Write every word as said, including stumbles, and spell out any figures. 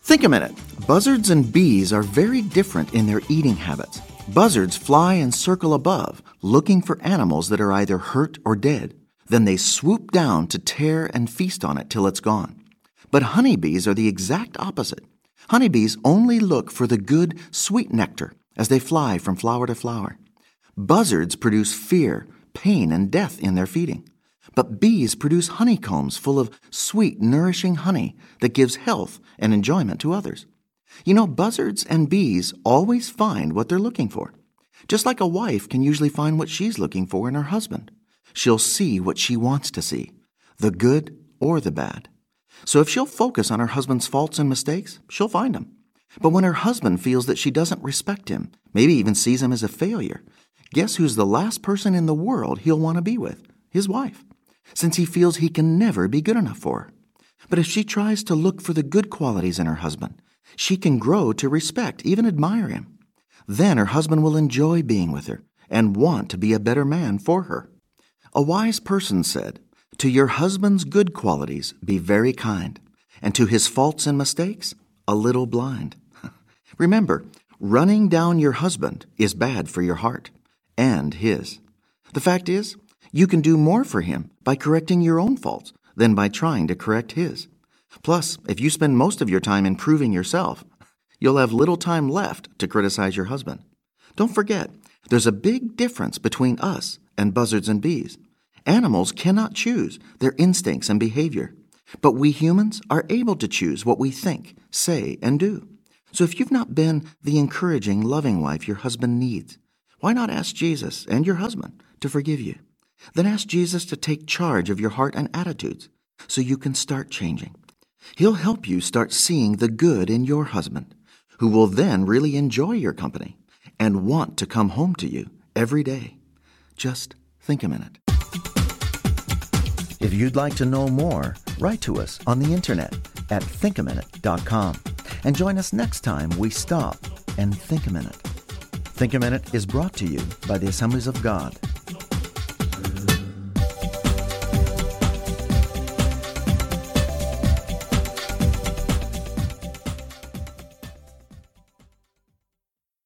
Think a minute. Buzzards and bees are very different in their eating habits. Buzzards fly and circle above, looking for animals that are either hurt or dead. Then they swoop down to tear and feast on it till it's gone. But honeybees are the exact opposite. Honeybees only look for the good, sweet nectar as they fly from flower to flower. Buzzards produce fear, pain, and death in their feeding. But bees produce honeycombs full of sweet, nourishing honey that gives health and enjoyment to others. You know, buzzards and bees always find what they're looking for. Just like a wife can usually find what she's looking for in her husband. She'll see what she wants to see, the good or the bad. So if she'll focus on her husband's faults and mistakes, she'll find them. But when her husband feels that she doesn't respect him, maybe even sees him as a failure, guess who's the last person in the world he'll want to be with? His wife, since he feels he can never be good enough for her. But if she tries to look for the good qualities in her husband, she can grow to respect, even admire him. Then her husband will enjoy being with her and want to be a better man for her. A wise person said, "To your husband's good qualities be very kind, and to his faults and mistakes a little blind." Remember, running down your husband is bad for your heart and his. The fact is, you can do more for him by correcting your own faults than by trying to correct his. Plus, if you spend most of your time improving yourself, you'll have little time left to criticize your husband. Don't forget, there's a big difference between us and buzzards and bees. Animals cannot choose their instincts and behavior, but we humans are able to choose what we think, say, and do. So if you've not been the encouraging, loving wife your husband needs, why not ask Jesus and your husband to forgive you? Then ask Jesus to take charge of your heart and attitudes so you can start changing. He'll help you start seeing the good in your husband, who will then really enjoy your company and want to come home to you every day. Just think a minute. If you'd like to know more, write to us on the internet at think a minute dot com and join us next time we stop and think a minute. Think a Minute is brought to you by the Assemblies of God.